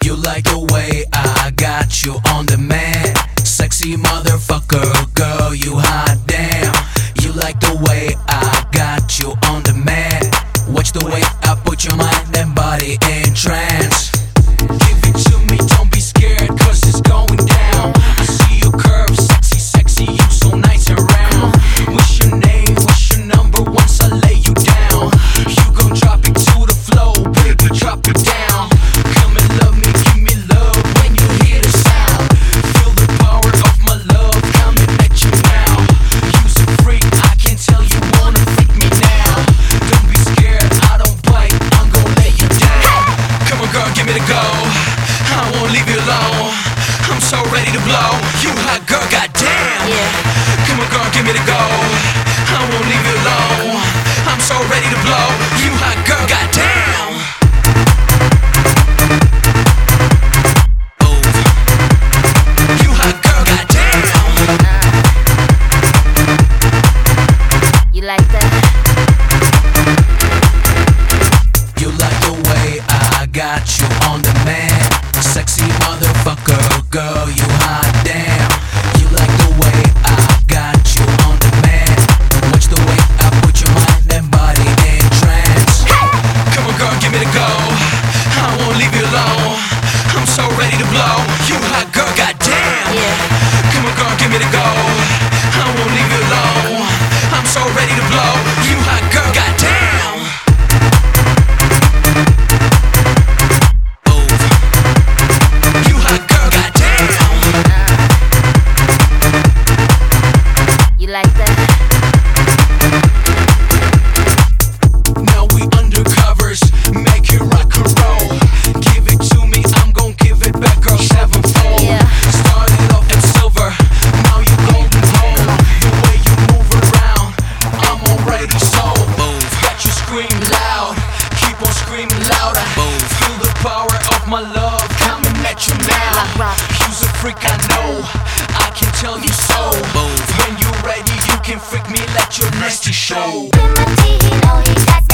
You like the way I got you on demand. Sexy motherfucker, girl, you hot damn. You like the way I got you on demand. Watch the way I put your mind and body in trance. Give it to me, don't be scared, cause it's going down. I see your curves, sexy, sexy, you so nice and round. What's your name, what's your number, once I lay you down? You gon' drop it to the floor, baby, drop it down. Come and love me, give me love when you hear the sound. Feel the power of my love coming at you now. You's a freak, I can tell you wanna freak me now. Don't be scared, I don't bite, I'm gon' lay you down. Come on girl, give me the go, I won't leave you alone. I'm so ready to blow, you hot girl, goddamn. Yeah. Come on girl, give me the go, I won't leave you alone. I'm so ready to blow, you hot girl, goddamn. Oh, you hot girl, goddamn. You like that? You like the way I got you on demand. Sexy motherfucker, girl, you hot damn. You like the way I got you on demand. Watch the way I put your mind and body in trance. Come on girl, give me the go, I won't leave you alone. I'm so ready to blow, you hot girl, goddamn. Yeah. Come on girl, give me the go, I won't leave you alone. I'm so ready to blow, you hot girl, goddamn. Oh, you hot girl, goddamn. You like that? Now we undercovers, make it rock and roll. Give it to me, I'm gon' give it back, girl, sevenfold. Yeah. Started off at silver, now you golden gold. The way you move around, I'm already sold. Got you scream loud, keep on screaming louder. Feel the power of my love coming at you now. Rock. You's a freak, I know, I can tell you so. When you're ready, you can freak me, let your nasty show. Timothy, he know he got